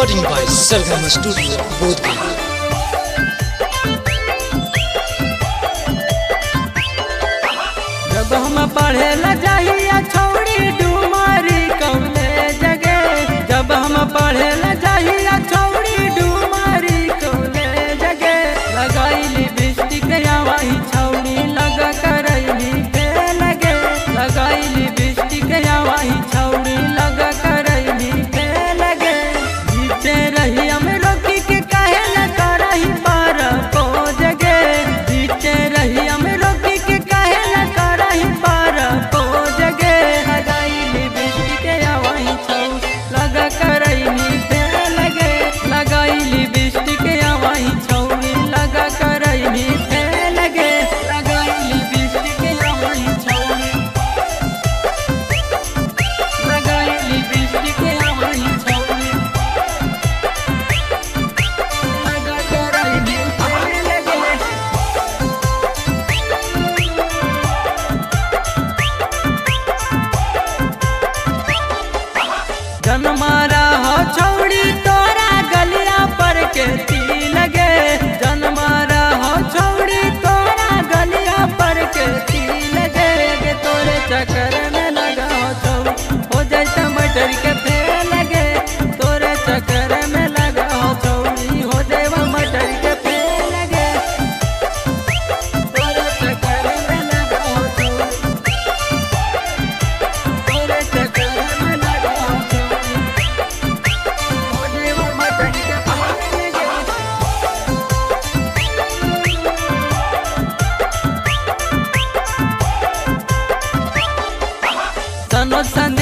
Recording by Sargama Studio, Bodhgaya. जब हम पढ़े ला जाइया छौड़ी डुमारी कौने जगे, जब हम पढ़े ला जाइया छौड़ी डुमारी कौने जगे, लगाईली बिस्टिक वही छौड़ी लगा करैली पे लगे, लगाईली बिस्टिक वही छौड़ी लगा करैली पे लगे। जीते रही हम रोकी के काहे न करही पार को जगे, जीते रही हम रोकी के काहे न करही पार को जगे, लगाईली बिस्टिक वही छौ लगा करैली पे लगे, लगाईली बिस्टिक वही छौड़ी लगा करैली पे लगे, लगाईली बिस्टिक वही छौड़ी लगाईली बिस्टिक वही छौड़ी लगा करैली पे लगे। जनमारा हो छौड़ी तोरा गलिया पर के ती लगे, जनमारा हो छौड़ी तोरा गलिया पर के ती लगे, गे तोरे चक्कर में लगा हो छौ हो जैसा मटर के फेर लगे, तोरे चक्कर में लगा हो छौड़ी हो जावा मटर के फेर लगे, तोरे चक्कर में लगा हो छौ तोरे चक्कर में लगा हो छौड़ी हो जावा मटर के फेर लगे। सनो संग